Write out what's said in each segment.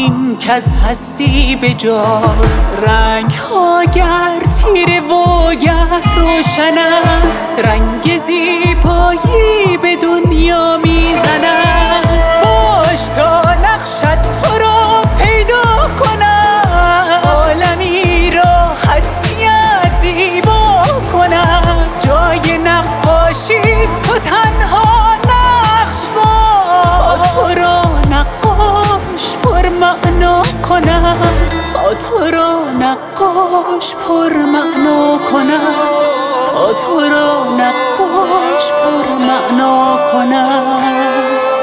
این که از هستی بجاست. رنگ ها گر تیره و گر روشنند، رنگ زیبایی به دنیا میزنند. باش تا نقشت تو را پیدا کنم، عالمی را هستیت زیبا کنم. جای نقاشی تو تنها نقش باش، تا تو را نقاش پر معنا کنم. تا تو را نقاش پر معنا کنم. تا تو را نقاش پر معنا کنم.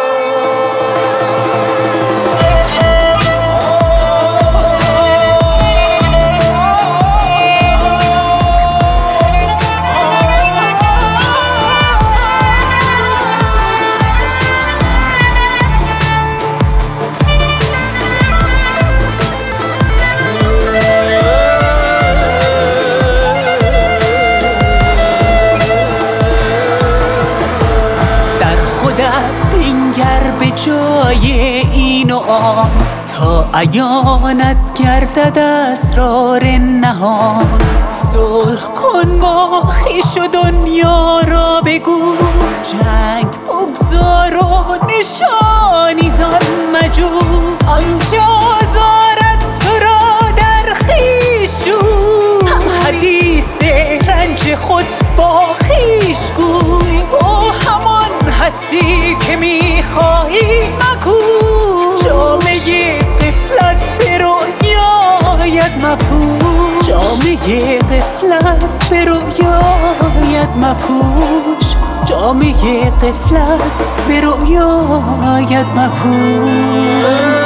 بنگر به جای این و آن، تا عیانت گردد اسرار نهان. صلح کن با خویش و دنیا را بگو، جنگ بگذار و نشانی زان مجو. آنچه آزارد تو را در خویش جو، هم حدیث رنج خود با خویش گوی. با همان هستی که میخواهی مکو، جامعه غفلت به رویایت مپوش. جامعه غفلت به رویایت مپوش. جامعه غفلت به رویایت مپوش.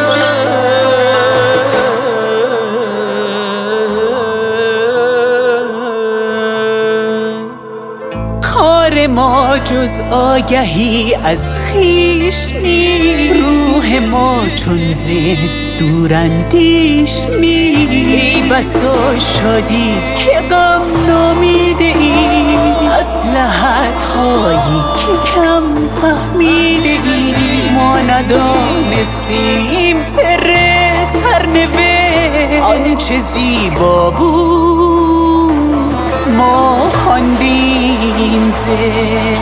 کار ما جز آگهی از خویش نیست، روح ما چون ذهن دوراندیش نیست. ای بسا شادی که غم نامیده ای، مصلحت هایی که کم فهمیده ای. ما ندانستیم سر سرنوشت، آنچه زیبا بود ما خواندیم زشت.